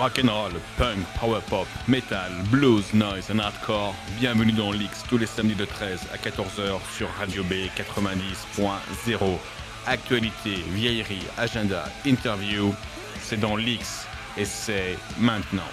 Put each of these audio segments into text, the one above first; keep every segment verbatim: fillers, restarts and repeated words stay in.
Rock'n'roll, punk, power pop, metal, blues, noise and hardcore. Bienvenue dans l'X tous les samedis de treize à quatorze heures sur Radio B quatre-vingt-dix point zéro. Actualité, vieillerie, agenda, interview, c'est dans l'X et c'est maintenant.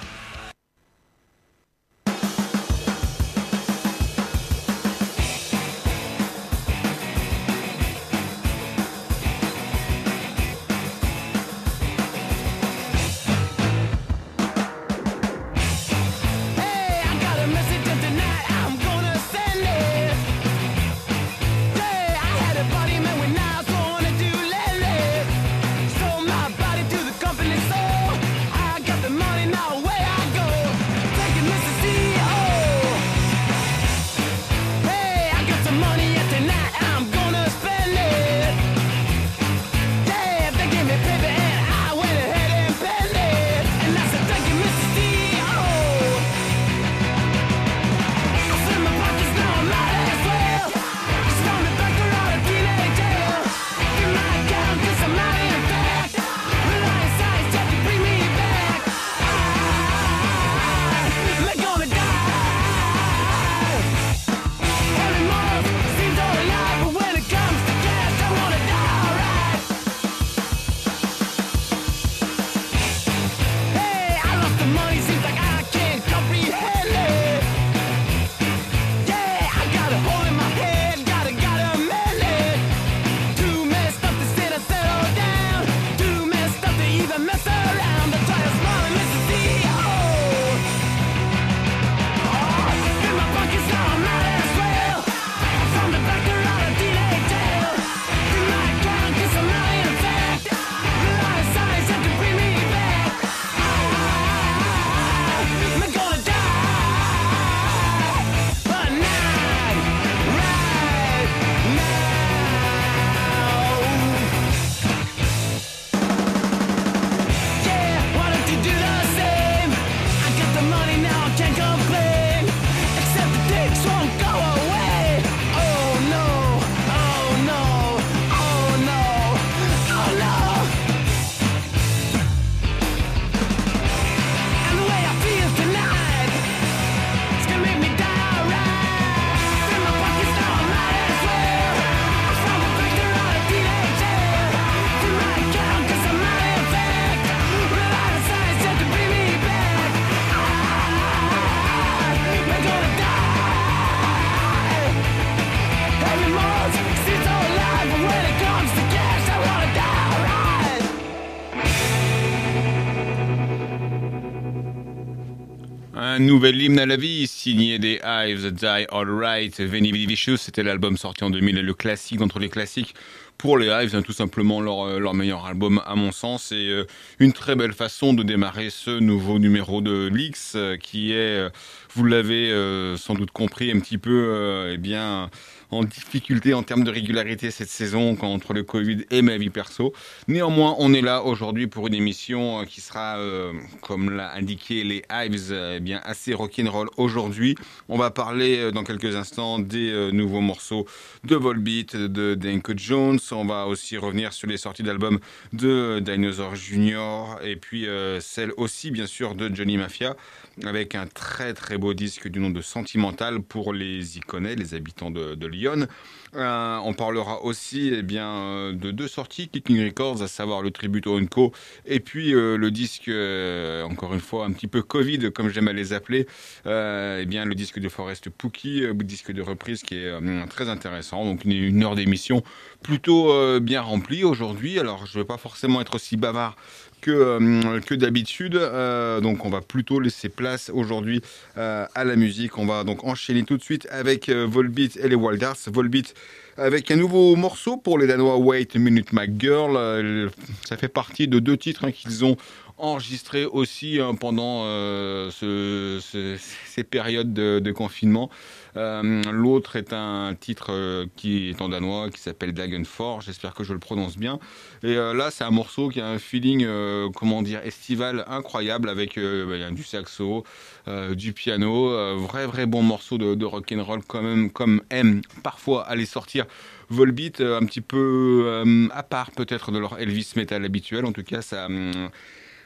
Un nouvel hymne à la vie, signé des Hives, Die Alright, Veni Vidi Vicious, c'était l'album sorti en deux mille, le classique d'entre les classiques pour les Hives, hein, tout simplement leur, leur meilleur album à mon sens, et euh, une très belle façon de démarrer ce nouveau numéro de l'X, euh, qui est, euh, vous l'avez euh, sans doute compris, un petit peu, euh, eh bien... en difficulté en termes de régularité cette saison entre le Covid et ma vie perso. Néanmoins, on est là aujourd'hui pour une émission qui sera, euh, comme l'a indiqué les Hives, eh bien assez rock'n'roll aujourd'hui. On va parler euh, dans quelques instants des euh, nouveaux morceaux de Volbeat, de Danko Jones. On va aussi revenir sur les sorties d'albums de Dinosaur Junior et puis euh, celle aussi bien sûr de Johnny Mafia, avec un très très beau disque du nom de Sentimental pour les Iconais, les habitants de, de Lyon. Euh, on parlera aussi eh bien, euh, de deux sorties Kicking Records, à savoir le tribute au Unco et puis euh, le disque, euh, encore une fois un petit peu Covid comme j'aime à les appeler, euh, eh bien, le disque de Forest Pookie, euh, disque de reprise qui est euh, très intéressant. Donc une, une heure d'émission plutôt euh, bien remplie aujourd'hui. Alors je ne vais pas forcément être aussi bavard que, euh, que d'habitude, euh, donc on va plutôt laisser place aujourd'hui euh, à la musique. On va donc enchaîner tout de suite avec euh, Volbeat et les Wild Hearts. Volbeat avec un nouveau morceau pour les Danois, Wait a Minute My Girl. Euh, ça fait partie de deux titres hein, qu'ils ont enregistrés aussi hein, pendant euh, ce, ce, ces périodes de, de confinement. Euh, l'autre est un titre euh, qui est en danois, qui s'appelle Dagenfor, j'espère que je le prononce bien. Et euh, là, c'est un morceau qui a un feeling, euh, comment dire, estival incroyable, avec euh, bah, du saxo, euh, du piano, euh, vrai vrai bon morceau de, de rock'n'roll quand même, comme aime parfois aller sortir Volbeat, euh, un petit peu euh, à part peut-être de leur Elvis metal habituel. En tout cas, ça... Hum,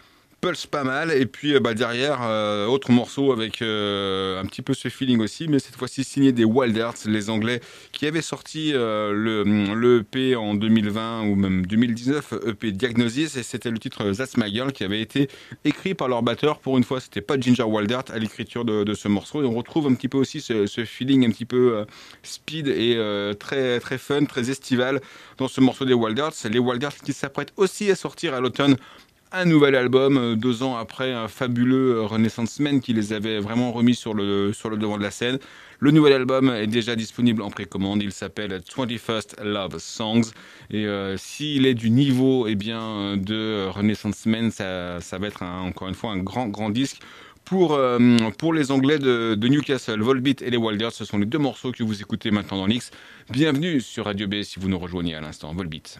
pulse pas mal. Et puis euh, bah, derrière, euh, autre morceau avec euh, un petit peu ce feeling aussi, mais cette fois-ci signé des Wild Hearts, les Anglais, qui avaient sorti euh, le, le E P en deux mille vingt ou même deux mille dix-neuf, E P Diagnosis, et c'était le titre That's My Girl qui avait été écrit par leur batteur. Pour une fois, c'était pas Ginger Wildheart à l'écriture de, de ce morceau, et on retrouve un petit peu aussi ce, ce feeling un petit peu euh, speed et euh, très, très fun, très estival dans ce morceau des Wild Hearts. Les Wild Hearts qui s'apprêtent aussi à sortir à l'automne un nouvel album, euh, deux ans après un fabuleux euh, Renaissance Man qui les avait vraiment remis sur le, sur le devant de la scène. Le nouvel album est déjà disponible en précommande, il s'appelle twenty-first Love Songs, et euh, s'il est du niveau eh bien, de Renaissance Man, ça, ça va être un, encore une fois un grand grand disque. Pour, euh, pour les Anglais de, de Newcastle, Volbeat et les Wild Hearts, ce sont les deux morceaux que vous écoutez maintenant dans l'X. Bienvenue sur Radio B si vous nous rejoignez à l'instant, Volbeat.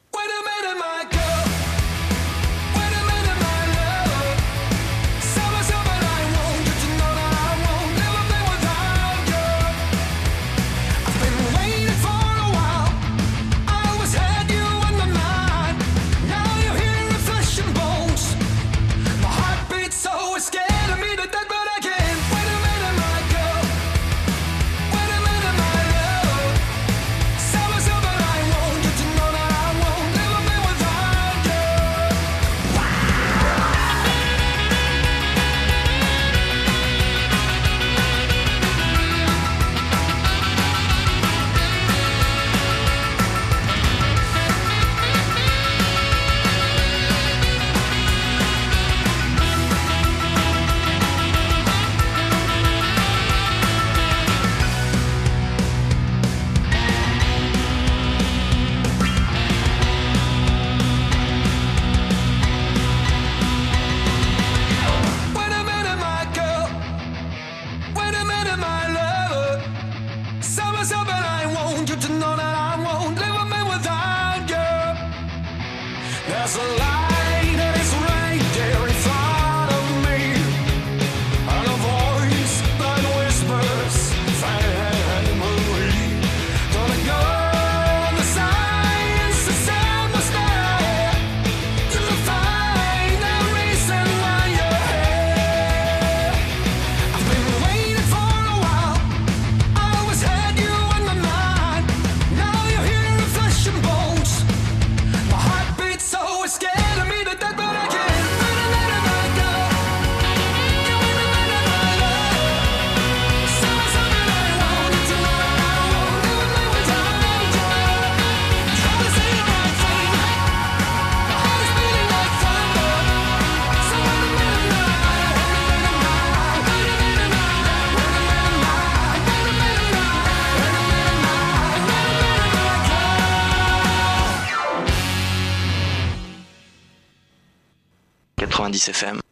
quatre-vingt-dix F M.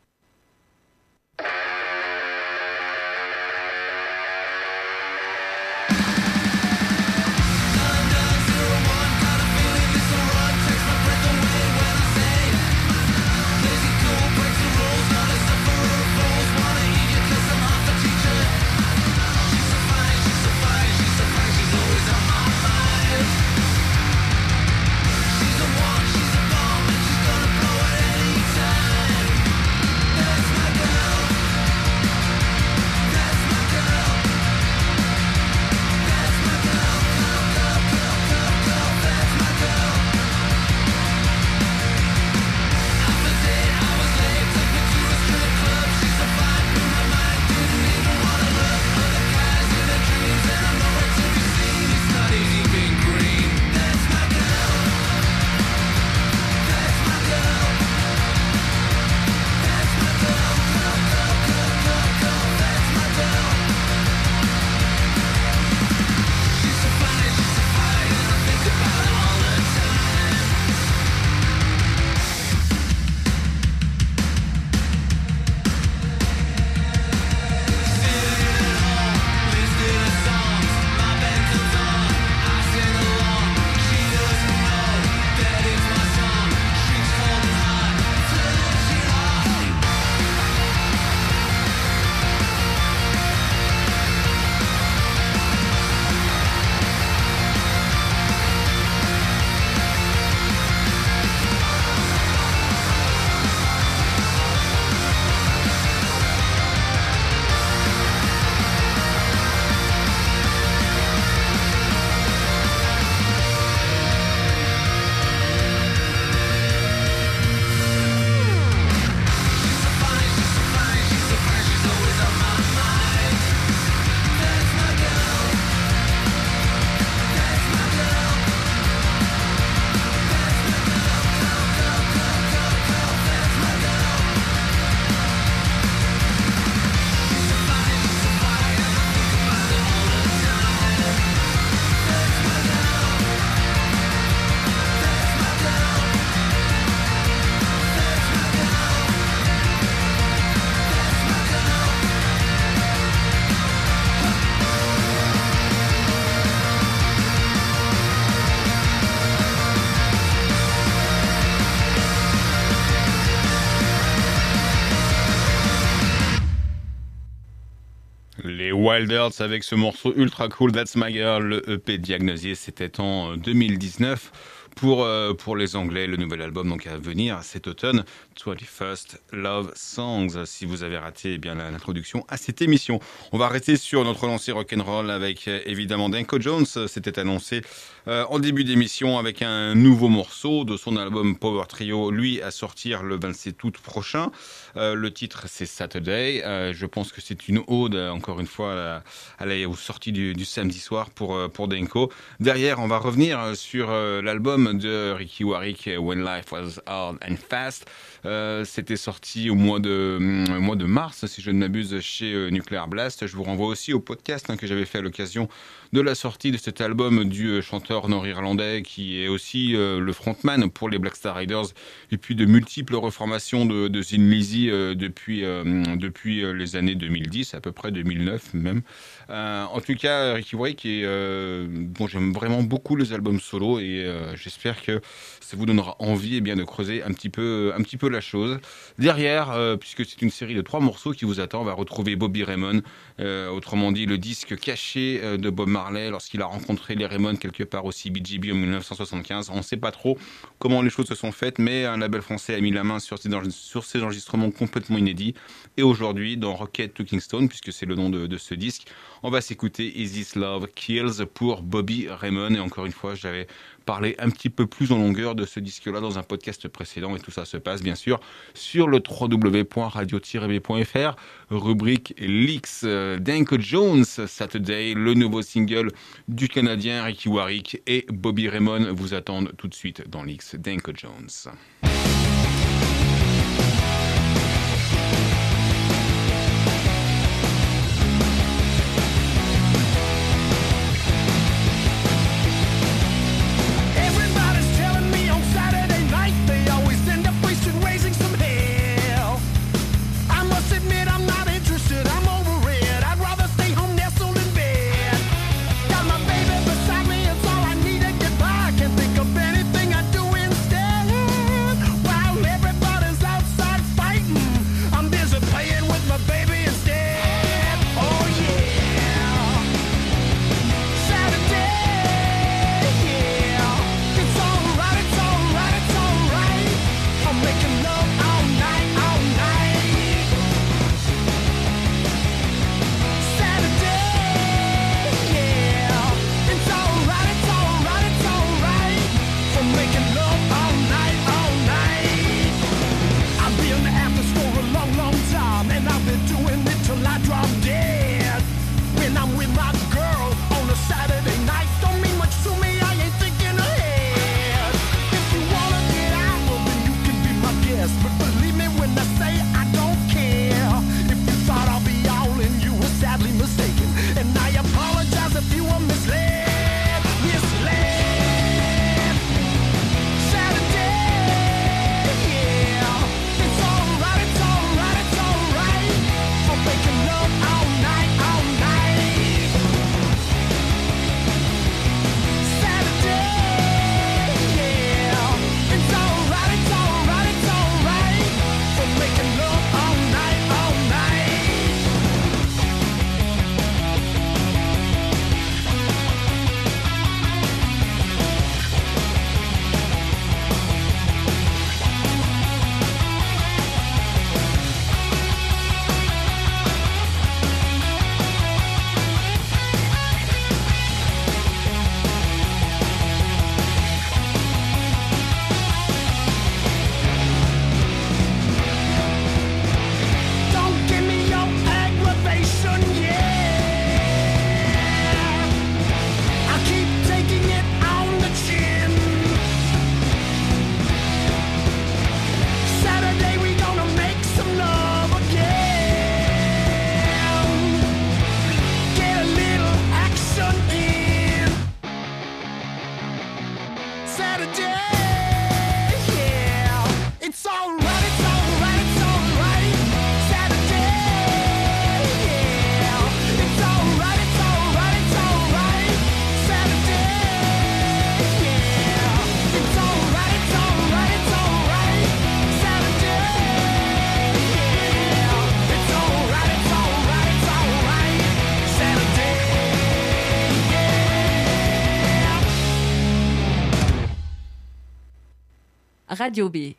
She's a one, she's a bomb, and she's gonna blow it anytime. Les Wild Hearts avec ce morceau ultra cool, That's My Girl, le E P Diagnosis, c'était en deux mille dix-neuf. Pour, euh, pour les Anglais, le nouvel album donc à venir cet automne, twenty-first Love Songs, si vous avez raté eh bien, l'introduction à cette émission. On va rester sur notre lancée rock'n'roll avec euh, évidemment Danko Jones, c'était annoncé euh, en début d'émission avec un nouveau morceau de son album Power Trio, lui à sortir le vingt-sept août prochain. Euh, le titre c'est Saturday, euh, je pense que c'est une ode encore une fois à la, à la, aux sorties du, du samedi soir pour, pour Danko. Derrière on va revenir sur euh, l'album de Ricky Warwick, When Life Was Hard and Fast. Euh, c'était sorti au mois de, euh, mois de mars, si je ne m'abuse, chez euh, Nuclear Blast. Je vous renvoie aussi au podcast hein, que j'avais fait à l'occasion de la sortie de cet album du euh, chanteur nord-irlandais qui est aussi euh, le frontman pour les Black Star Riders et puis de multiples reformations de, de Thin Lizzy euh, depuis, euh, depuis euh, les années deux mille dix, à peu près deux mille neuf même. Euh, en tout cas, Ricky Warwick, est, euh, bon, j'aime vraiment beaucoup les albums solo et euh, j'espère que ça vous donnera envie eh bien, de creuser un petit peu, un petit peu la chose. Derrière, euh, puisque c'est une série de trois morceaux qui vous attend, on va retrouver Bobby Raymond, euh, autrement dit le disque caché euh, de Bob Marley lorsqu'il a rencontré les Raymond quelque part au C B G B en dix-neuf cent soixante-quinze. On ne sait pas trop comment les choses se sont faites, mais un label français a mis la main sur ces, sur ces enregistrements complètement inédits. Et aujourd'hui, dans Rocket to Kingston, puisque c'est le nom de, de ce disque, on va s'écouter Is This Love Kills pour Bobby Raymond. Et encore une fois, j'avais parlé un petit peu plus en longueur de ce disque-là dans un podcast précédent. Et tout ça se passe, bien sûr, sur le w w w point radio tiret b point f r, rubrique Leaks. Danko Jones, Saturday, le nouveau single du Canadien Ricky Warwick et Bobby Raymond vous attendent tout de suite dans Leaks. Danko Jones. Beside me, it's all I need to get by. Can't think of anything I'd do instead. Radio B.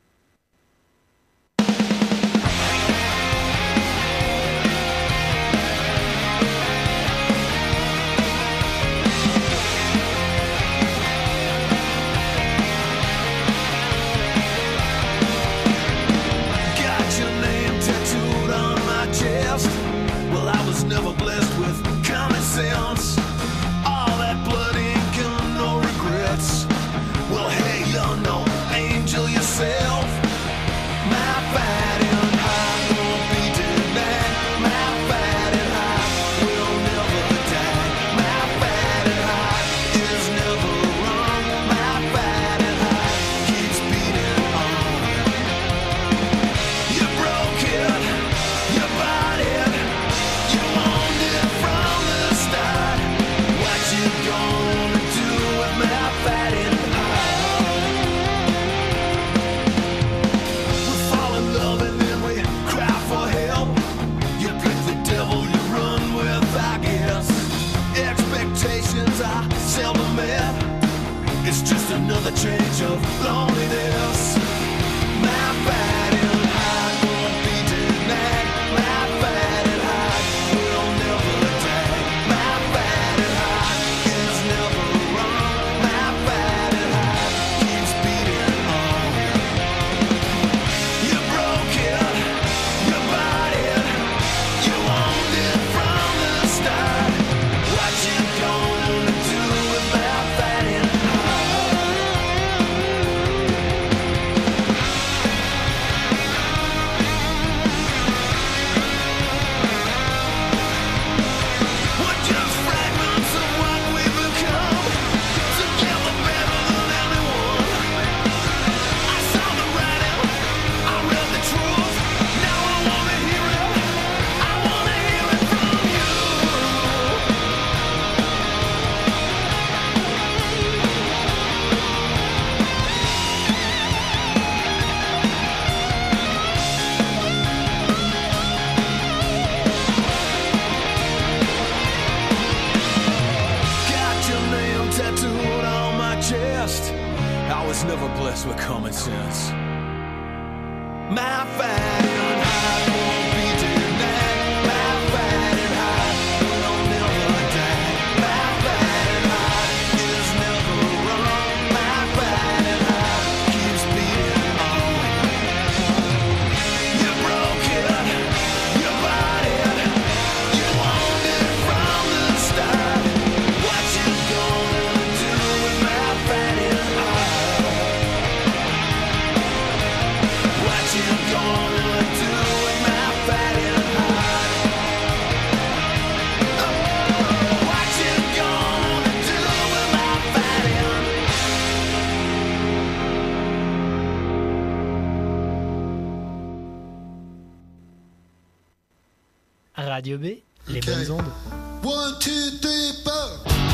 Never blessed with common sense. All that blood, ink, and no regrets. Well, hey, you're no angel yourself. My fighting heart won't be denied. My fighting heart will never die. My fighting heart is never wrong. My fighting heart keeps beating on. You broke it, you bought it. You owned it from the start. What you gonna do with my fighting heart? We fall in love and then we cry for help. You pick the devil, you run with, I guess. Expectations are seldom met. It's just another change of loneliness. My fighting heart won't be denied. My fighting heart will never die. My fighting heart is never wrong. My fighting heart keeps beating on. You broke it, you bought it, you owned it from the start. What you gonna do with my fighting heart? We're just fragments of what we've become. Together better than anyone. I saw the writing, I read the truth. Now I wanna hear it. I wanna hear it from you. Got your name tattooed on my chest. I was never blessed with common sense. My fighting heart won't be denied. My fighting heart will never die. My fighting heart is never wrong. My fighting heart keeps beating on. You broke it, you bought it, you owned it from the start. What you gonna do with my fighting heart? What you gonna do with my fighting heart? Oh, what you gonna do with my fighting? Radio B, les bonnes ondes. One, two, three, four.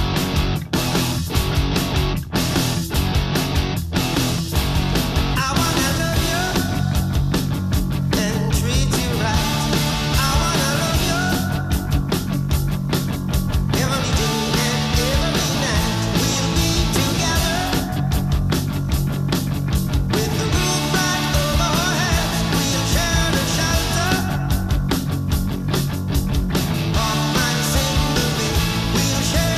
I wanna love you and treat you right. I wanna love you every day and every night. We'll be together with the roof right over our heads. We'll share the shelter of my single bed. We'll share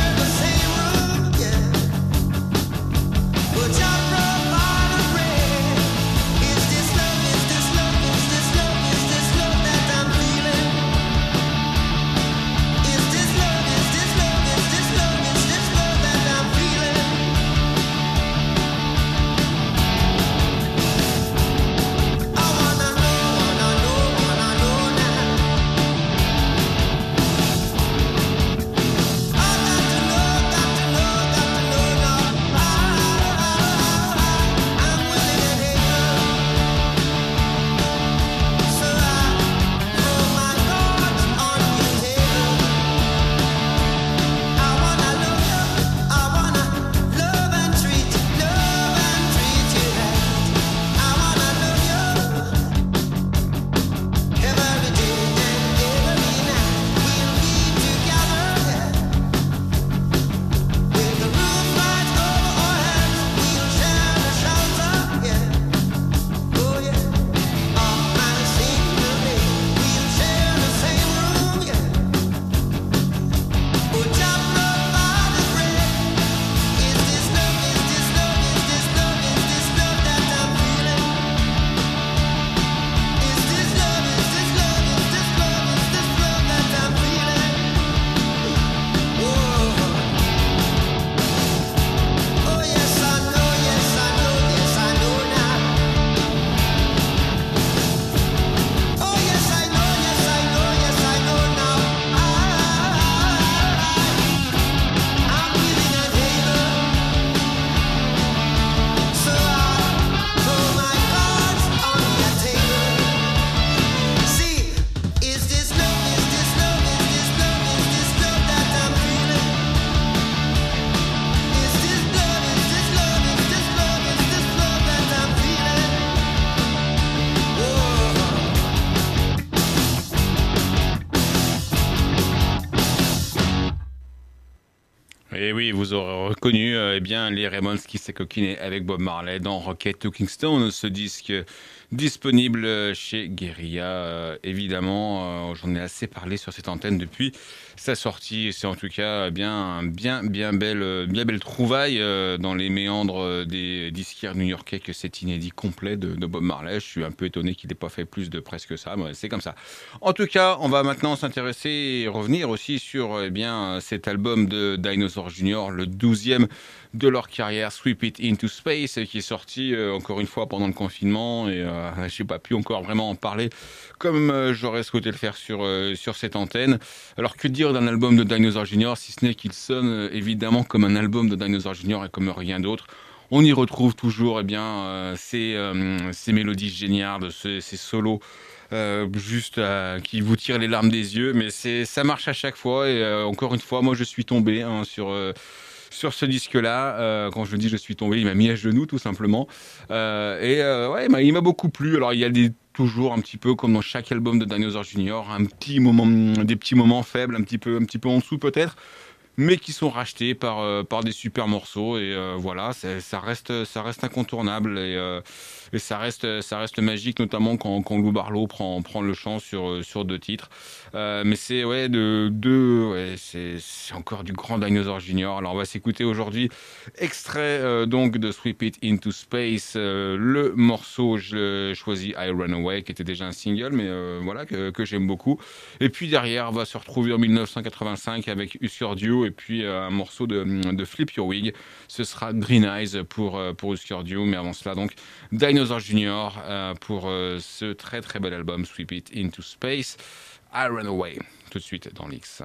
Et oui, vous aurez reconnu euh, eh bien, les Ramones qui s'écoquinaient avec Bob Marley dans Rocket to Kingston, ce disque disponible chez Guerilla. Euh, évidemment, euh, j'en ai assez parlé sur cette antenne depuis sa sortie. C'est en tout cas bien, bien, bien belle, bien belle trouvaille euh, dans les méandres des disquaires new-yorkais que cet inédit complet de, de Bob Marley. Je suis un peu étonné qu'il n'ait pas fait plus de presse que ça, mais c'est comme ça. En tout cas, on va maintenant s'intéresser et revenir aussi sur eh bien, cet album de Dinosaur Junior, le douzième de leur carrière, Sweep It Into Space, qui est sorti euh, encore une fois pendant le confinement et euh, je n'ai pas pu encore vraiment en parler comme euh, j'aurais souhaité le faire sur, euh, sur cette antenne. Alors que dire d'un album de Dinosaur Junior, si ce n'est qu'il sonne euh, évidemment comme un album de Dinosaur Junior et comme rien d'autre. On y retrouve toujours eh bien, euh, ces, euh, ces mélodies géniales, ces, ces solos Euh, juste euh, qui vous tire les larmes des yeux, mais c'est ça marche à chaque fois et euh, encore une fois moi je suis tombé hein, sur euh, sur ce disque-là. Euh, quand je dis je suis tombé, il m'a mis à genoux tout simplement euh, et euh, ouais il m'a, il m'a beaucoup plu. Alors il y a des toujours un petit peu comme dans chaque album de Dinosaur Junior, un petit moment, des petits moments faibles, un petit peu un petit peu en dessous peut-être, mais qui sont rachetés par euh, par des super morceaux et euh, voilà, c'est, ça reste ça reste incontournable et euh, et ça reste ça reste magique, notamment quand quand Lou Barlow prend prend le chant sur sur deux titres. Euh, mais c'est ouais de deux ouais, c'est c'est encore du grand Dinosaur Junior. Alors on va s'écouter aujourd'hui extrait euh, donc de Sweep It Into Space, euh, le morceau je choisis I Run Away qui était déjà un single mais euh, voilà que que j'aime beaucoup. Et puis derrière on va se retrouver en dix-neuf cent quatre-vingt-cinq avec Husker Du et puis euh, un morceau de de Flip Your Wig. Ce sera Green Eyes pour euh, pour Husker Du, mais avant cela donc Dinosaur Junior euh, pour euh, ce très très bel album Sweep It Into Space, I Run Away, tout de suite dans l'X.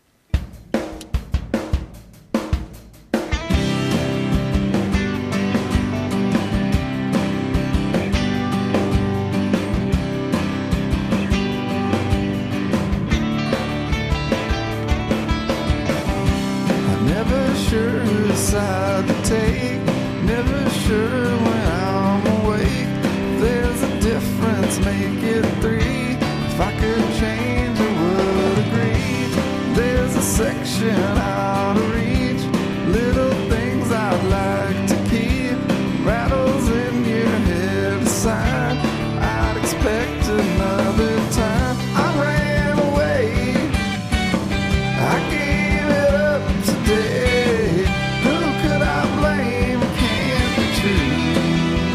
Never sure whose side to take, never sure when I'm awake. There's a difference, make it three. If I could change, I would agree. There's a section out of reach, little things I'd like to keep. Rattles in your head aside, I'd expect another time. I ran away, I gave it up today. Who could I blame? It can't be true.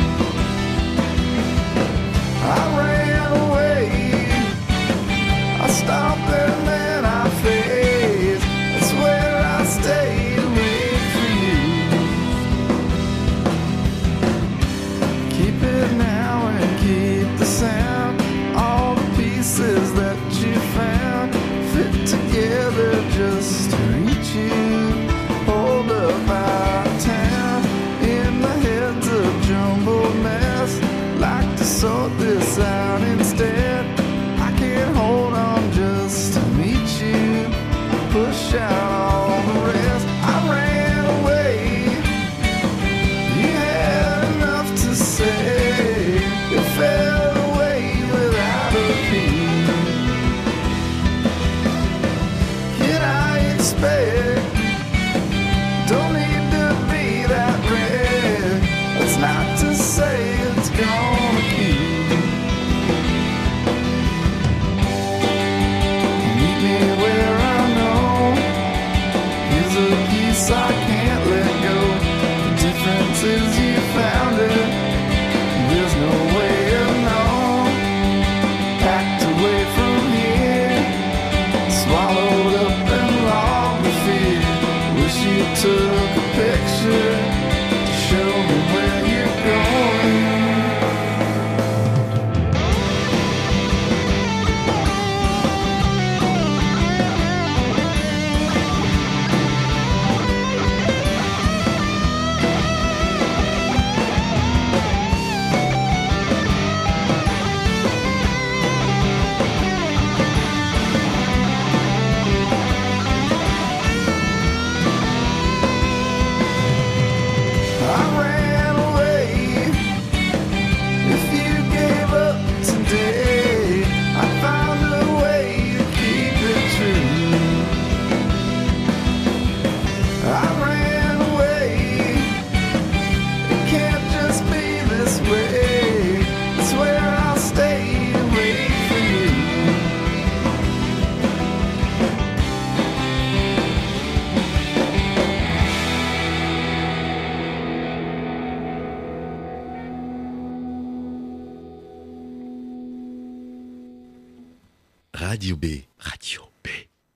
I ran away, I stopped and then I faced. That's where I stayed to wait for you. Keep it now and keep the sound. All the pieces that you found fit together just to reach you. Hold up out of town in the heads of jumbled mess. Like to sort this out instead. I can't hold on just to meet you. Push out all the rest. I ran away. You had enough to say. It fell away without a peep. Can I expect? Don't need to be that red. That's not to say it's gonna keep. Meet me where I know. Here's a piece I can't let go. The difference is you found it. There's no way of knowing. Packed away from here, swallowed up and long to fear. Radio B. Radio B.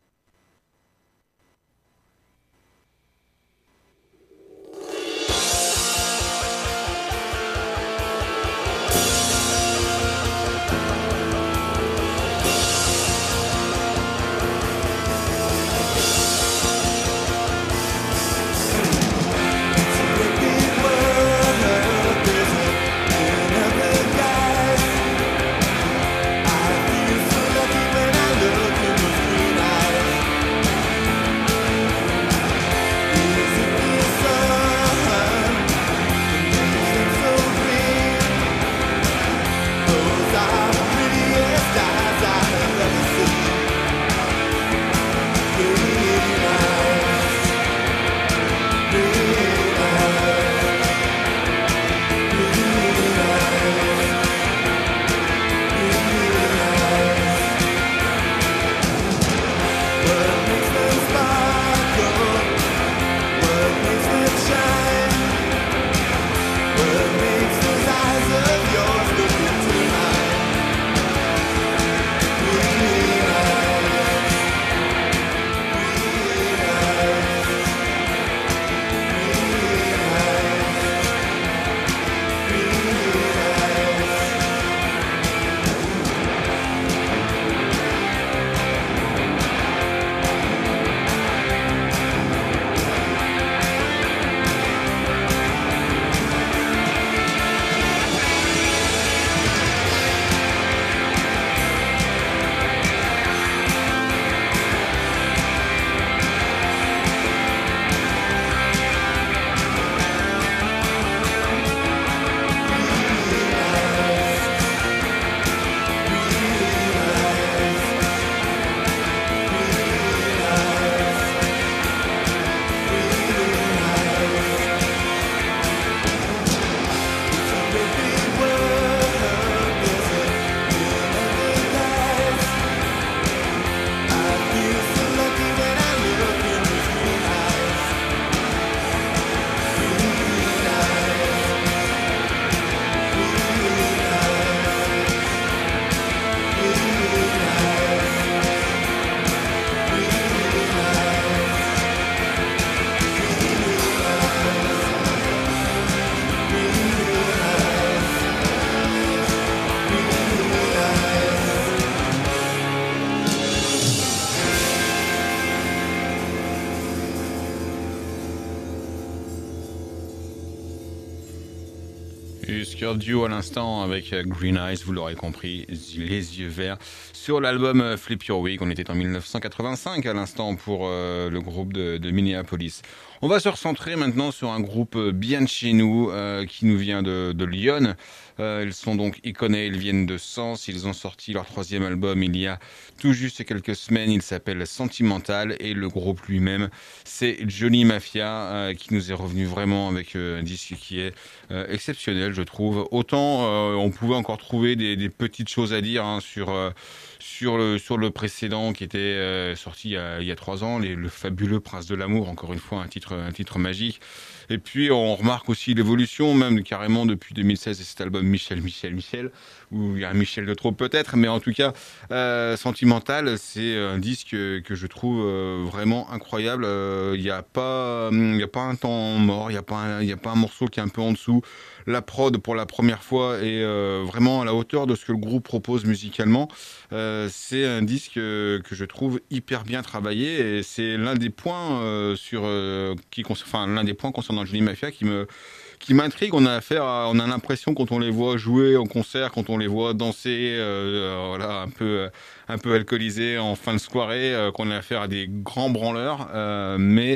Duo à l'instant avec Green Eyes, vous l'aurez compris, les yeux verts, sur l'album Flip Your Wig. On était en mille neuf cent quatre-vingt-cinq à l'instant pour euh, le groupe de, de Minneapolis. On va se recentrer maintenant sur un groupe bien de chez nous, euh, qui nous vient de, de Lyon. Euh, ils sont donc Iconé, ils viennent de Sens, ils ont sorti leur troisième album il y a tout juste quelques semaines, il s'appelle Sentimental, et le groupe lui-même c'est Johnny Mafia, euh, qui nous est revenu vraiment avec euh, un disque qui est euh, exceptionnel, je trouve. Autant euh, on pouvait encore trouver des, des petites choses à dire hein, sur euh, sur le sur le précédent qui était euh, sorti il y a il y a trois ans, les, le fabuleux Prince de l'amour, encore une fois un titre un titre magique. Et puis on remarque aussi l'évolution, même carrément depuis deux mille seize, et cet album Michel, Michel, Michel, où il y a un Michel de trop peut-être, mais en tout cas, euh, Sentimental, c'est un disque que je trouve euh, vraiment incroyable. Il n'y a pas, il y a pas un temps mort, il n'y a pas, un, il y a pas un morceau qui est un peu en dessous. La prod pour la première fois est euh, vraiment à la hauteur de ce que le groupe propose musicalement. Euh, c'est un disque que je trouve hyper bien travaillé, et c'est l'un des points euh, sur euh, qui, enfin l'un des points concernant Johnny Mafia qui me qui m'intrigue. On a affaire à, on a l'impression quand on les voit jouer en concert, quand on les voit danser, euh, voilà, un peu, un peu alcoolisés en fin de soirée, euh, qu'on a affaire à des grands branleurs, euh, mais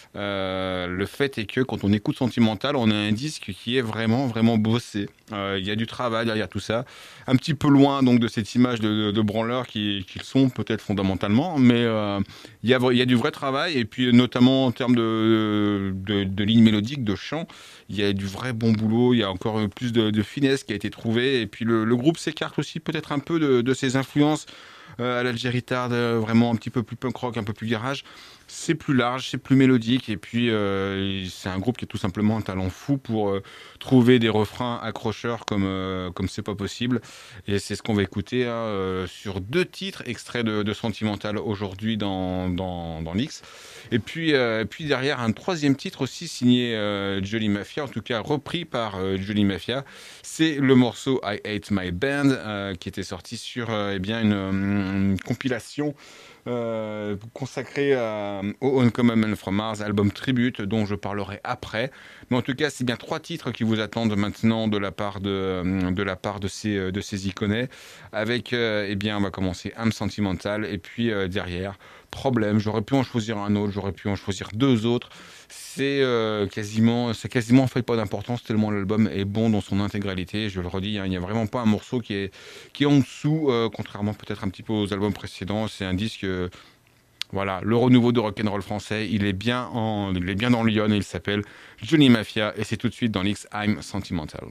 Euh, le fait est que quand on écoute Sentimental, on a un disque qui est vraiment vraiment bossé. Euh, il y a du travail derrière tout ça, un petit peu loin donc de cette image de, de, de branleurs qui, qui sont peut-être fondamentalement, mais euh, il y a il y a du vrai travail, et puis notamment en termes de de, de lignes mélodiques, de chant, il y a du vrai bon boulot. Il y a encore plus de, de finesse qui a été trouvée, et puis le, le groupe s'écarte aussi peut-être un peu de, de ses influences euh, à l'Algérie Tard, euh, vraiment un petit peu plus punk rock, un peu plus garage. C'est plus large, c'est plus mélodique et puis euh, c'est un groupe qui a tout simplement un talent fou pour euh, trouver des refrains accrocheurs comme euh, comme c'est pas possible. Et c'est ce qu'on va écouter hein, euh, sur deux titres extraits de, de Sentimental aujourd'hui dans dans dans l'X. Et puis euh, puis derrière un troisième titre aussi signé euh, Jolly Mafia, en tout cas repris par euh, Jolly Mafia. C'est le morceau I Hate My Band euh, qui était sorti sur euh, eh bien une, une compilation. Euh, consacré à, au Uncommon Man from Mars, album tribute dont je parlerai après. Mais en tout cas, c'est bien trois titres qui vous attendent maintenant de la part de, de, la part de, ces, de ces iconais. Avec, euh, eh bien, on va commencer Âme Sentimentale et puis euh, derrière, Problème. J'aurais pu en choisir un autre, j'aurais pu en choisir deux autres. C'est euh, quasiment, c'est quasiment en fait pas d'importance tellement l'album est bon dans son intégralité. Je le redis, hein, il n'y a vraiment pas un morceau qui est, qui est en dessous, euh, contrairement peut-être un petit peu aux albums précédents. C'est un disque, euh, voilà, le renouveau de rock'n'roll français. Il est bien en, il est bien dans Lyon et il s'appelle Jolly Mafia et c'est tout de suite dans l'X I'm Sentimental.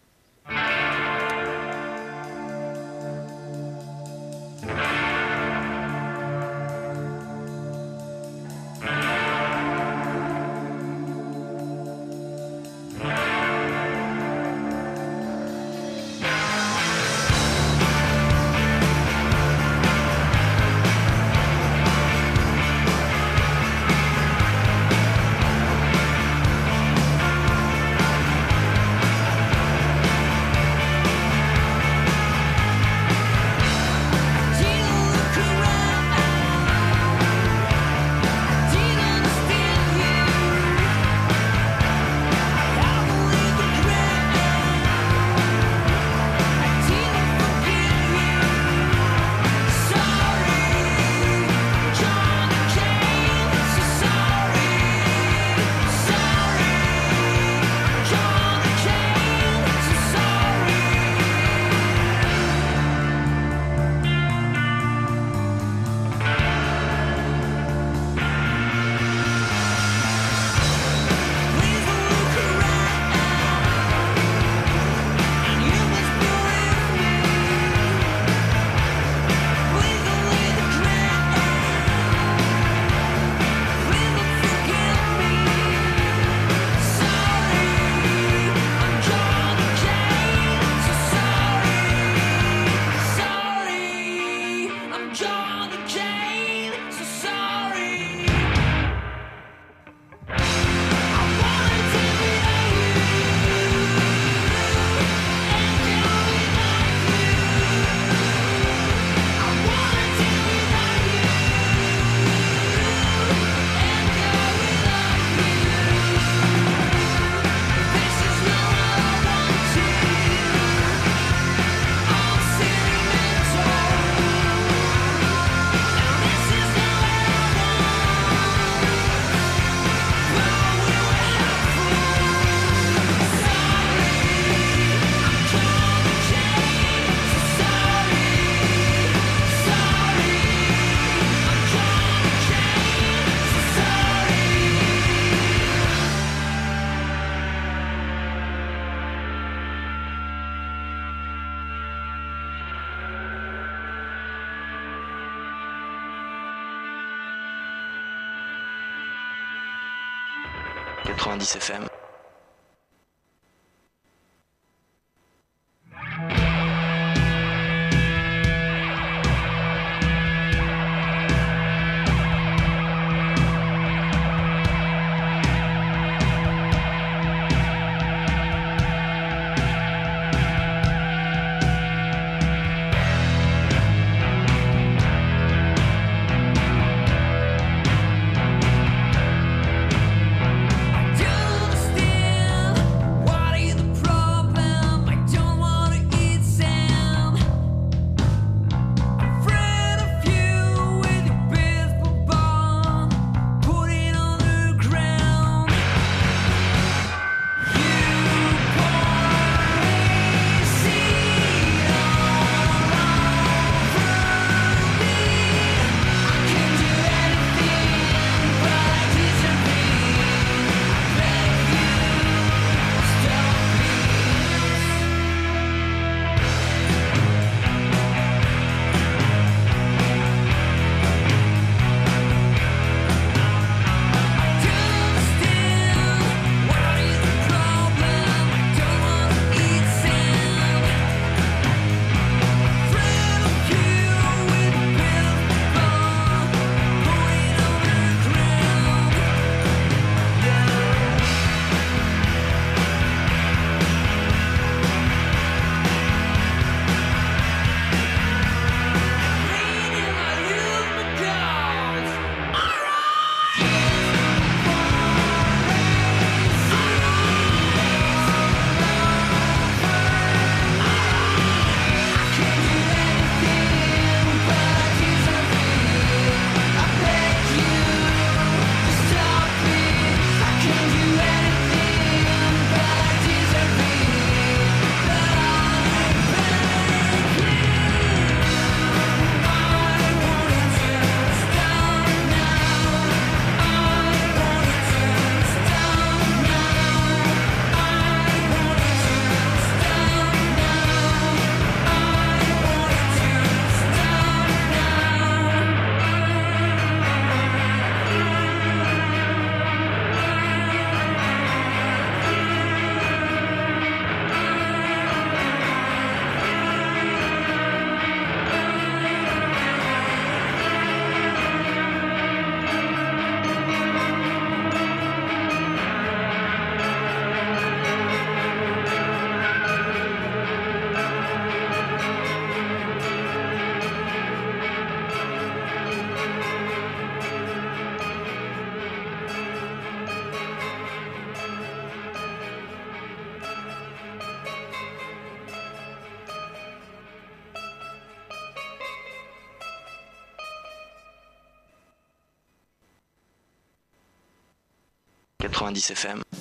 quatre-vingt-dix F M. Do the quatre-vingt-dix F M.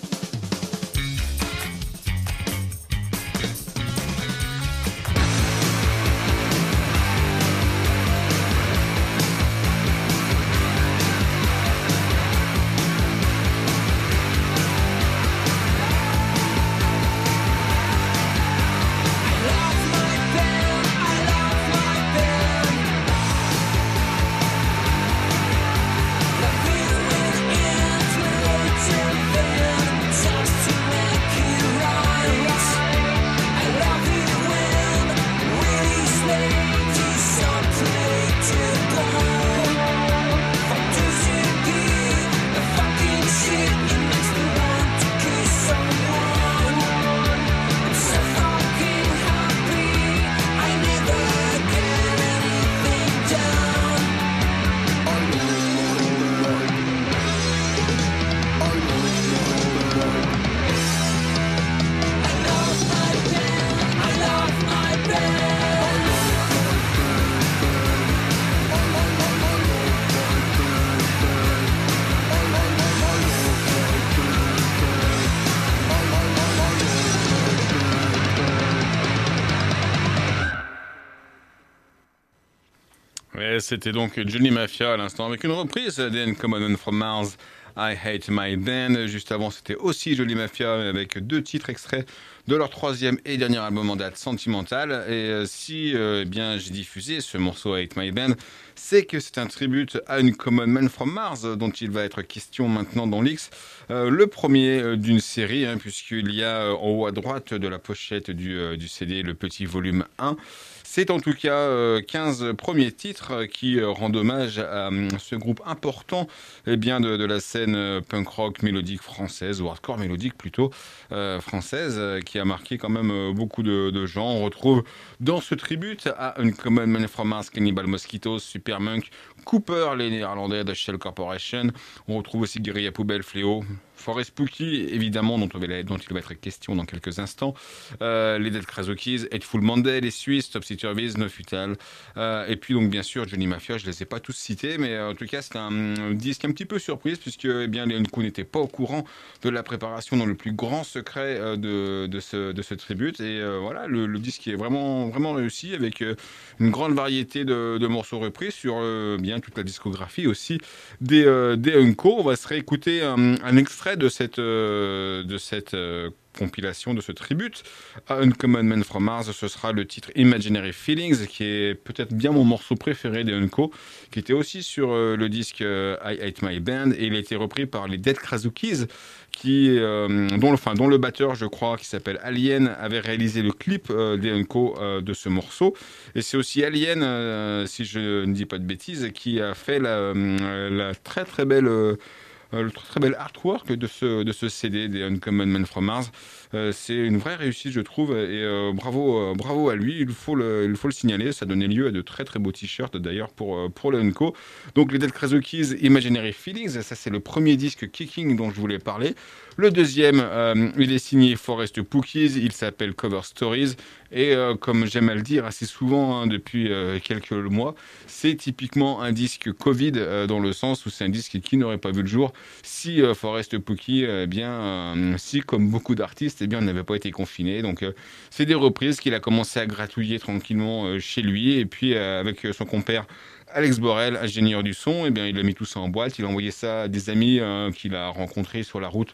Ouais, c'était donc Johnny Mafia à l'instant avec une reprise d'N Common Man from Mars, I Hate My Band. Juste avant, c'était aussi Johnny Mafia avec deux titres extraits de leur troisième et dernier album en date, Sentimental. Et euh, si euh, eh bien j'ai diffusé ce morceau I Hate My Band, c'est que c'est un tribute à une Common Man from Mars dont il va être question maintenant dans l'X. Euh, le premier euh, d'une série, hein, puisqu'il y a euh, en haut à droite de la pochette du, euh, du C D le petit volume un. C'est en tout cas euh, quinze premiers titres qui euh, rendent hommage à euh, ce groupe important eh bien, de, de la scène euh, punk rock mélodique française, ou hardcore mélodique plutôt euh, française, euh, qui a marqué quand même euh, beaucoup de, de gens. On retrouve dans ce tribute à Uncommon Man from Mars, Cannibal Mosquitoes, Supermunk, Cooper, les Néerlandais de Shell Corporation. On retrouve aussi Guérilla Poubelle, Fléau, Forest Spooky, évidemment, dont, on va, dont il va être question dans quelques instants. Euh, les Dead Krasokis, Hateful Monday, les Suisses, Topsy Turvies, No Futal. Euh, et puis donc bien sûr Johnny Mafia, je ne les ai pas tous cités, mais euh, en tout cas c'est un, un disque un petit peu surprise puisque eh bien, les Unco n'étaient pas au courant de la préparation dans le plus grand secret euh, de, de, ce, de ce tribute. Et euh, voilà, le, le disque est vraiment, vraiment réussi avec euh, une grande variété de, de morceaux repris sur euh, bien toute la discographie aussi des, euh, des Unco. On va se réécouter un, un extrait de cette, euh, de cette euh, compilation, de ce tribute à Uncommon Man from Mars. Ce sera le titre Imaginary Feelings, qui est peut-être bien mon morceau préféré des Unco, qui était aussi sur euh, le disque euh, I Hate My Band, et il a été repris par les Dead Krasokis, qui, euh, dont, enfin, dont le batteur, je crois, qui s'appelle Alien, avait réalisé le clip euh, des Unco euh, de ce morceau. Et c'est aussi Alien, euh, si je ne dis pas de bêtises, qui a fait la, euh, la très très belle... Euh, Euh, le très, très bel artwork de ce, de ce C D des Uncommon Man from Mars. Euh, c'est une vraie réussite, je trouve, et euh, bravo, euh, bravo à lui, il faut, le, il faut le signaler. Ça donnait lieu à de très très beaux t-shirts d'ailleurs pour, pour le Unco. Donc les Dead Krasokis, Imaginary Feelings, ça c'est le premier disque Kicking dont je voulais parler. Le deuxième, euh, il est signé Forest Pookies, il s'appelle Cover Stories, et euh, comme j'aime à le dire assez souvent hein, depuis euh, quelques mois, c'est typiquement un disque Covid, euh, dans le sens où c'est un disque qui n'aurait pas vu le jour si euh, Forest Pookie, eh bien, euh, si comme beaucoup d'artistes, eh bien, on n'avait pas été confiné. Donc euh, c'est des reprises qu'il a commencé à gratouiller tranquillement euh, chez lui, et puis euh, avec son compère Alex Borel, ingénieur du son, eh bien, il a mis tout ça en boîte, il a envoyé ça à des amis euh, qu'il a rencontrés sur la route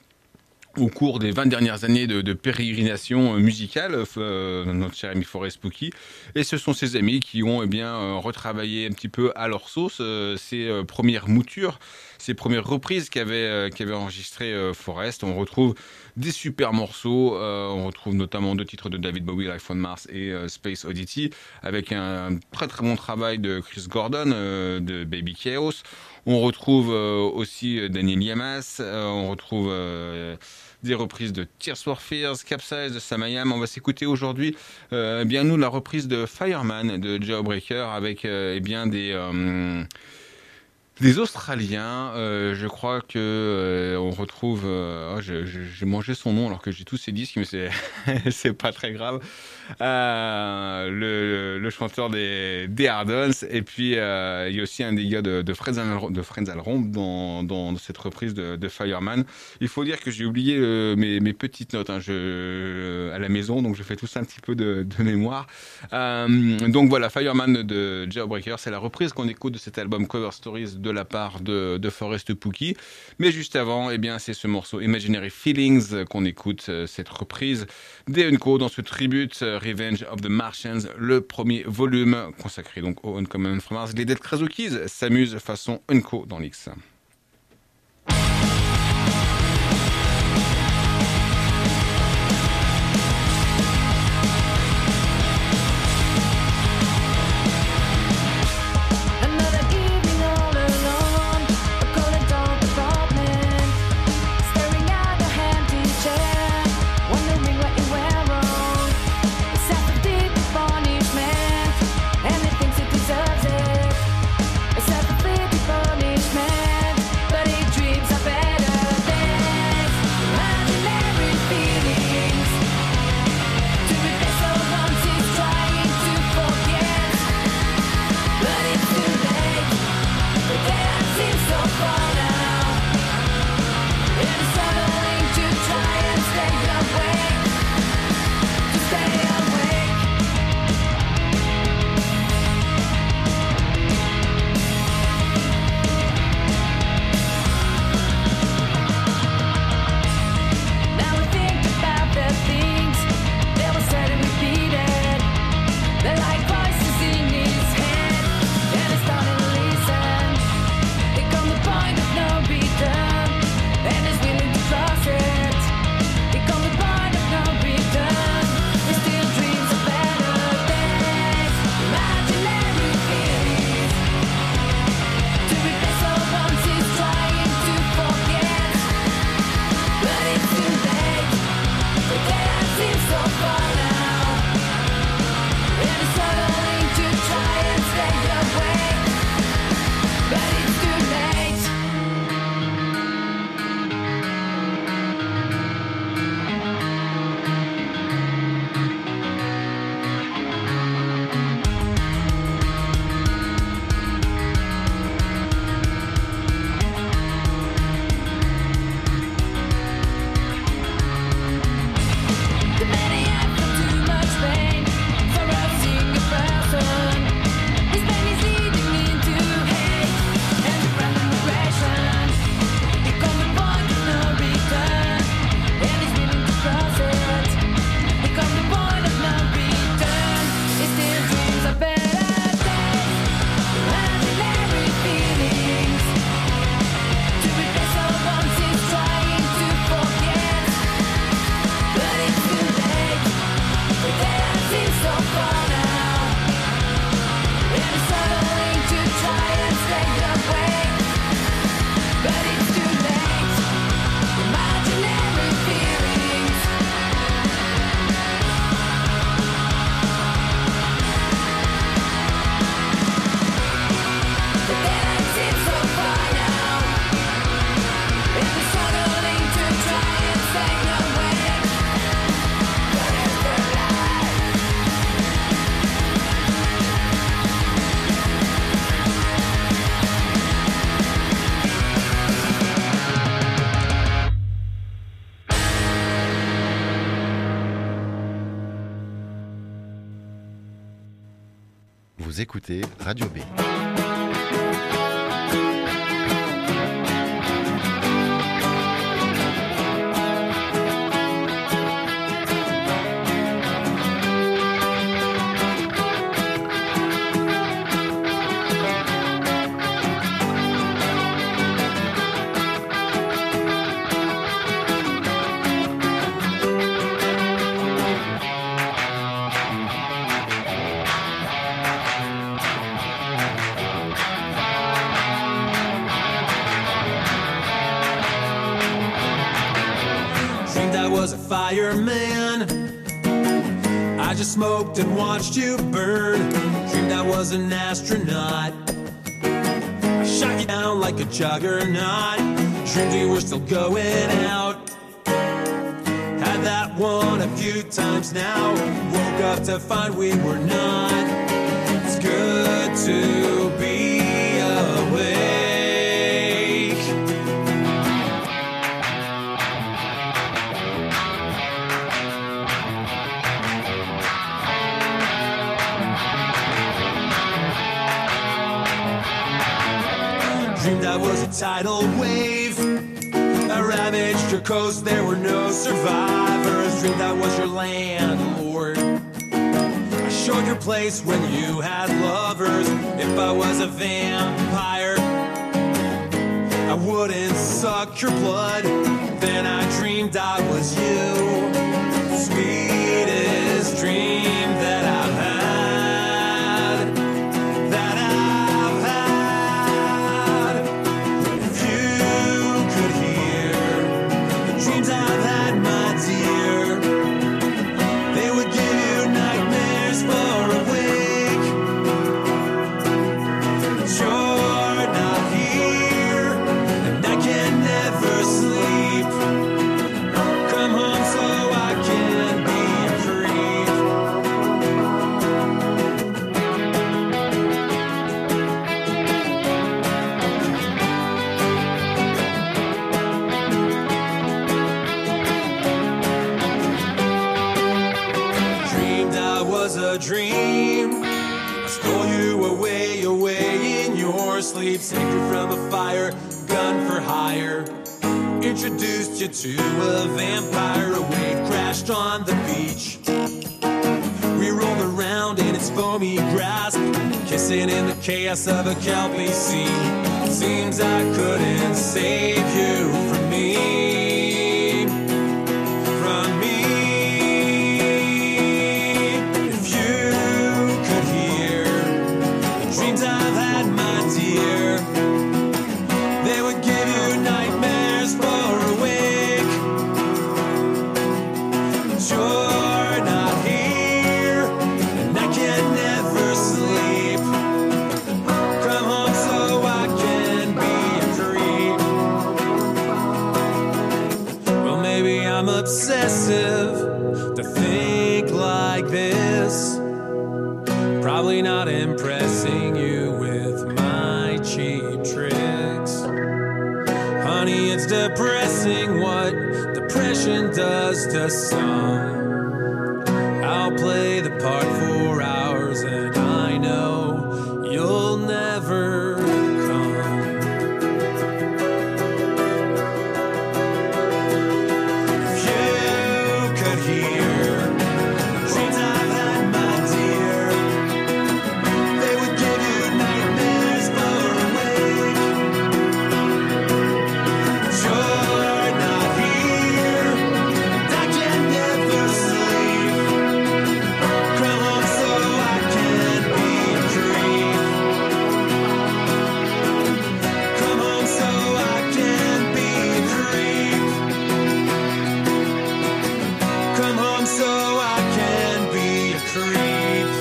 au cours des vingt dernières années de, de pérégrination musicale, euh, notre cher ami Forest Spooky. Et ce sont ses amis qui ont eh bien, euh, retravaillé un petit peu à leur sauce euh, ces euh, premières moutures, ces premières reprises qu'avait, euh, qu'avait enregistré euh, Forest. On retrouve des super morceaux, euh, on retrouve notamment deux titres de David Bowie, Life on Mars et euh, Space Oddity, avec un, un très très bon travail de Chris Gordon, euh, de Baby Chaos. On retrouve euh, aussi Daniel Yamas, euh, on retrouve euh, des reprises de Tears for Fears, Capsize de Sam I Am. On va s'écouter aujourd'hui, euh, eh bien nous, la reprise de Fireman de Jawbreaker avec euh, eh bien des euh, des Australiens. Euh, je crois que euh, on retrouve. Euh, oh, je, je, j'ai mangé son nom alors que j'ai tous ces disques, mais c'est c'est pas très grave. euh, le, le chanteur des, des Hardons. Et puis, euh, il y a aussi un des gars de, de Friends and, de Friends and Romp dans, dans cette reprise de, de Fireman. Il faut dire que j'ai oublié euh, mes, mes petites notes hein, je, à la maison, donc je fais tout ça un petit peu de, de mémoire. Euh, donc voilà, Fireman de Jawbreaker, c'est la reprise qu'on écoute de cet album Cover Stories de la part de, de Forest Pookie. Mais juste avant, eh bien, c'est ce morceau Imaginary Feelings qu'on écoute, cette reprise des Unco dans ce tribute Revenge of the Martians, le premier volume consacré donc aux Uncommon from Mars. Les Dead Krasokis s'amusent façon Unco dans l'X. Vous écoutez Radio B. Fireman, I just smoked and watched you burn. Dreamed I was an astronaut. I shot you down like a juggernaut. Dreamed we were still going out. Had tried that one a few times now. Woke up to find we were not. It's good to be awake. Dreamed I was a tidal wave. I ravaged your coast, there were no survivors. Dreamed I was your landlord. I showed your place when you had lovers. If I was a vampire, I wouldn't suck your blood. Then I dreamed I was you. Sweetest dream that I've had, that I've had. If you could hear the dreams I've had, my dear, they would give you nightmares for a week. But you're not here, and I can never sleep. Come home so I can be a creep. Dreamed I was a dream. I stole you away, away in your sleep. Saved you from a fire, gun for hire. Introduced you to a vampire. A wave crashed on the beach. We rolled around in its foamy grasp, kissing in the chaos of a kelpie sea. Seems I couldn't save you from me, from me. If you could hear the dreams I've had, my dear, they would give you nightmares for a week. But you're not here, and I can never sleep. Come home so I can be a creep. Well, maybe I'm obsessive to think like this. Probably not impressing you with my cheap tricks. Honey, it's depressing what depression does to some. I'll play the part for hours, and I know you'll never come. If you could hear the dreams I've had, my dear, they would give you nightmares for a week. But you're not here, and I can never sleep. Come home so I can be a creep. Come home so I can be a creep. Come home so I can be a creep.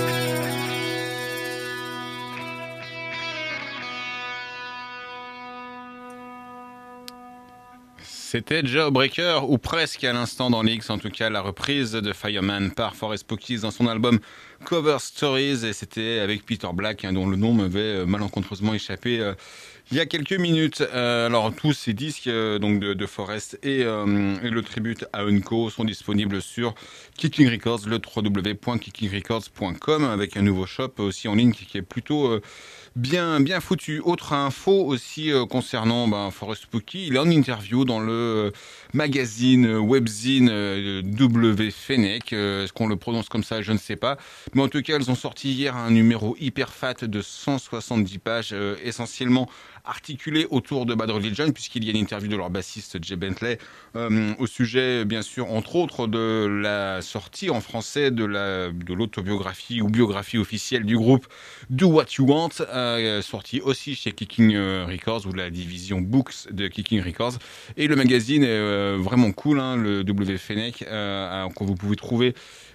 C'était Jawbreaker, ou presque à l'instant dans l'X, en tout cas la reprise de Fireman par Forest Pockies dans son album Cover Stories, et c'était avec Peter Black, hein, dont le nom m'avait euh, malencontreusement échappé euh, il y a quelques minutes. Euh, alors tous ces disques euh, donc de, de Forest et, euh, et le tribute à Unco sont disponibles sur Kicking Records, le w w w point kicking records point com, avec un nouveau shop aussi en ligne qui, qui est plutôt euh, bien bien foutu. Autre info aussi euh, concernant ben, Forest Pocky, il est en interview dans le euh, magazine euh, webzine euh, W. Fennec. Euh, est-ce qu'on le prononce comme ça, je ne sais pas. Mais en tout cas, elles ont sorti hier un numéro hyper fat de cent soixante-dix pages, euh, essentiellement articulé autour de Bad Religion, puisqu'il y a une interview de leur bassiste Jay Bentley euh, au sujet, bien sûr, entre autres, de la sortie en français de, la, de l'autobiographie ou biographie officielle du groupe Do What You Want, euh, sortie aussi chez Kicking Records, ou la division Books de Kicking Records. Et le magazine est euh, vraiment cool, hein, le W. Fennec, euh, que vous pouvez trouver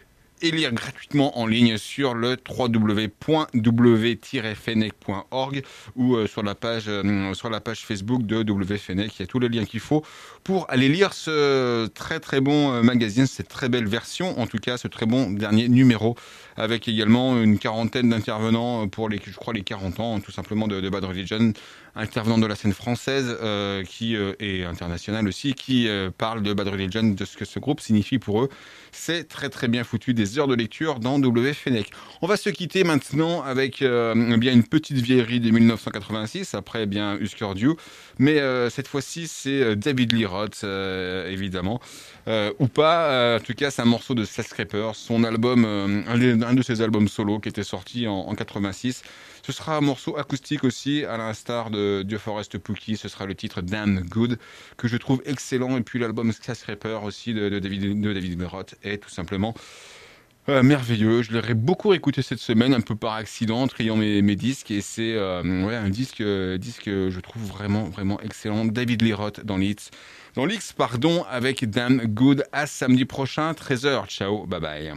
et lire gratuitement en ligne sur le w w w point w tiret fennec point org ou euh, sur la page euh, sur la page Facebook de W Fennec. Il y a tous les liens qu'il faut pour aller lire ce très très bon euh, magazine, cette très belle version, en tout cas ce très bon dernier numéro, avec également une quarantaine d'intervenants pour les, je crois, les quarante ans, tout simplement, de, de Bad Religion, intervenants de la scène française euh, qui euh, et internationale aussi, qui euh, parlent de Bad Religion, de ce que ce groupe signifie pour eux. C'est très très bien foutu, des heures de lecture dans W Fennec. On va se quitter maintenant avec euh, bien une petite vieillerie de mille neuf cent quatre-vingt-six, après bien Husker Du, mais euh, cette fois-ci c'est David Lee Roth, euh, évidemment, euh, ou pas, euh, en tout cas c'est un morceau de Skyscraper, son album, euh, un de ses albums solo qui était sorti en, en quatre-vingt-six. Ce sera un morceau acoustique aussi, à l'instar de Dieu Forest Pookie. Ce sera le titre Damn Good, que je trouve excellent. Et puis l'album Skyscraper aussi de, de David, de David Roth est tout simplement euh, merveilleux. Je l'aurais beaucoup écouté cette semaine, un peu par accident, en triant mes, mes disques. Et c'est euh, ouais, un disque, euh, disque que je trouve vraiment, vraiment excellent. David Lee Roth dans l'X. Dans l'X, pardon, avec Damn Good. À samedi prochain, treize heures. Ciao, bye bye.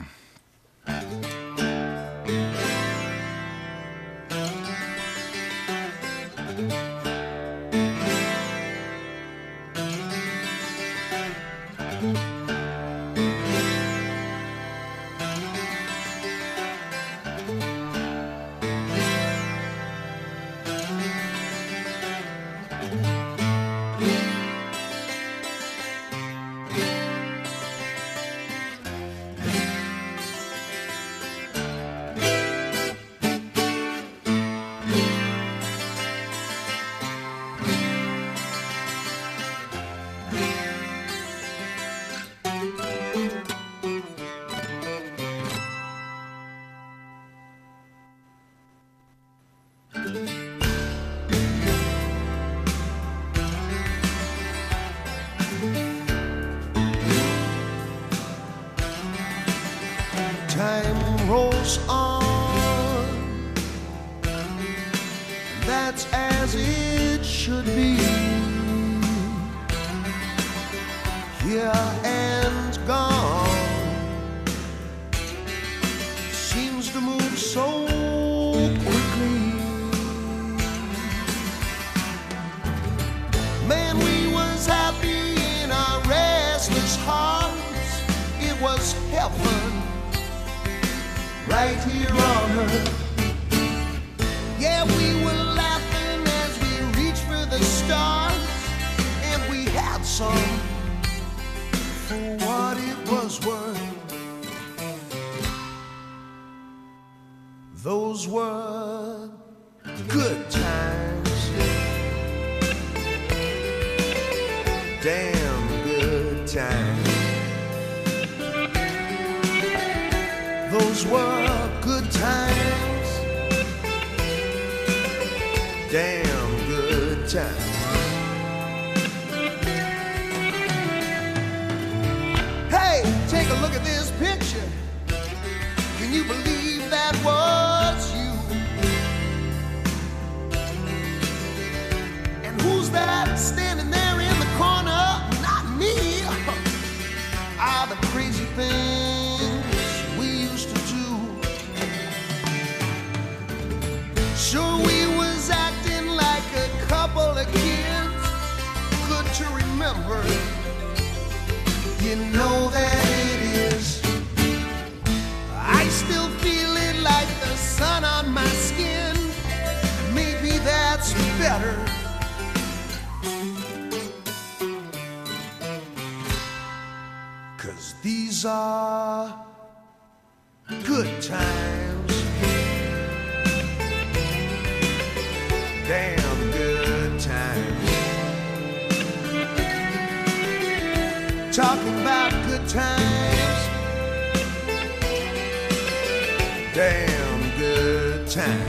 Time rolls on, that's as it should be. Here and gone, seems to move so quickly. Man, we was happy in our restless hearts. It was heaven right here on earth. Yeah, we were laughing as we reached for the stars, and we had some for what it was worth. Those were good times, damn good times. Those were good times, damn good times. Hey, take a look at this picture. Can you believe that was you? And who's that standing there in the corner? Not me. Ah, the crazy things we used to do. Sure, we was acting like a couple of kids, good to remember. You know that it is. I still feel it like the sun on my skin. Maybe that's better. Cause these are good times, damn good times. Talking about good times, damn good times.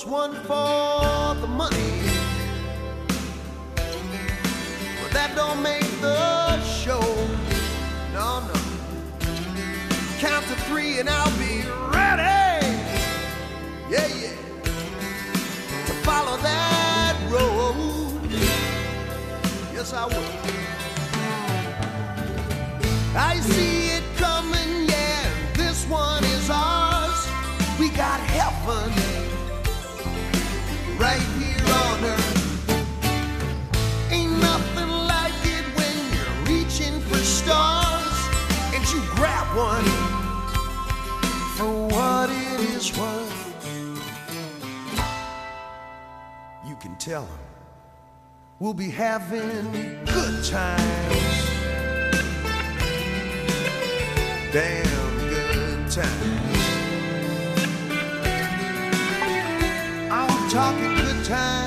was one for the money, but that don't make the show. No, no. Count to three and I'll be ready. Yeah, yeah. To follow that road. Yes, I will. I see it coming, yeah. This one is ours. We got heaven right here on earth. Ain't nothing like it when you're reaching for stars and you grab one for what it is worth. You can tell them we'll be having good times, damn good times. I'm talking good times.